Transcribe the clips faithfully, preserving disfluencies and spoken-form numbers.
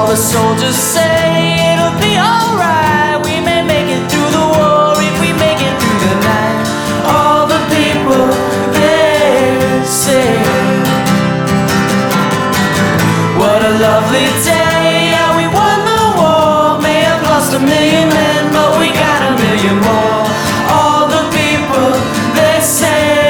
the soldiers say it'll be alright. We may make it through the war if we make it through the night. All the people, they say, what a lovely day. Yeah, we won the war. May have lost a million men, but we got a million more. All the people, they say.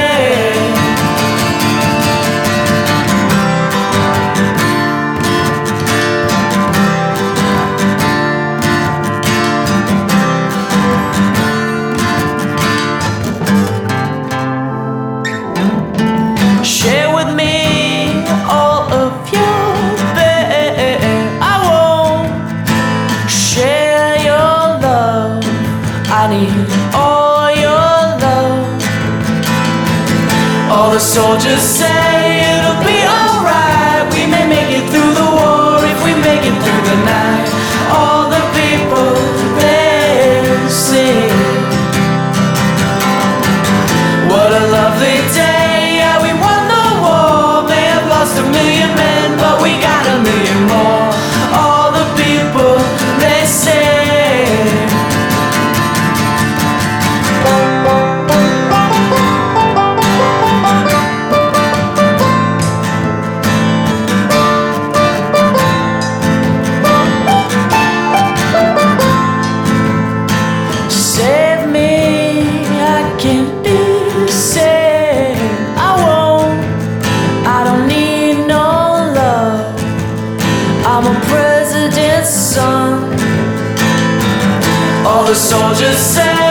Share with me all of your pain. I won't share your love. I need all your love. All the soldiers say it'll be alright. We may make it through the war if we make it through the night. All the people, they sing, what a lovely day. A million men, but we got a million more. All the people, they say. Save me, I can't be saved. I won't, I don't need. I'm a president's son. All the soldiers say